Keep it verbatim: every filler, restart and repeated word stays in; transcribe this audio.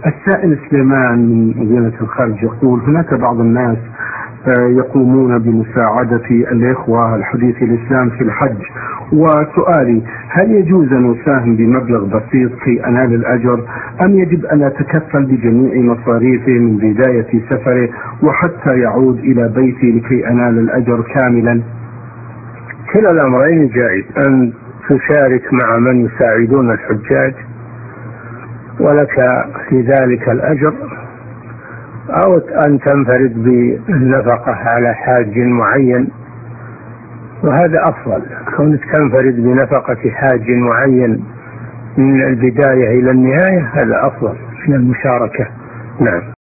السائل سليمان من مدينة الخارج يقول: هناك بعض الناس يقومون بمساعدة الإخوة الحديث الإسلام في الحج، وسؤالي: هل يجوز أن أساهم بمبلغ بسيط كي أنال الأجر، أم يجب أن أتكفل بجميع مصاريفه من بداية سفره وحتى يعود إلى بيتي لكي أنال الأجر كاملا؟ كلا الأمرين جائز، أن تشارك مع من يساعدون الحجاج ولك في ذلك الأجر، أو أن تنفرد بالنفقة على حاج معين، وهذا أفضل. كونك تنفرد بنفقة حاج معين من البداية إلى النهاية هذا أفضل من المشاركة. نعم.